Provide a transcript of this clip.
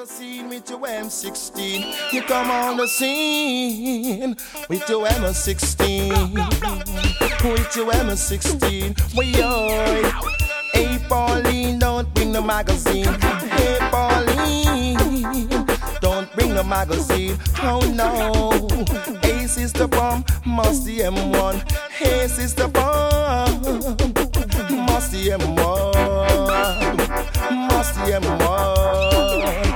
the scene with your M16. You come on the scene with your M16. With your M16. Boy, hey Pauline, don't bring the magazine. Hey Pauline, don't bring the magazine. Oh no. Hey Sister Bum, must the M1. Hey Sister Bum, must the M1. Must the M1.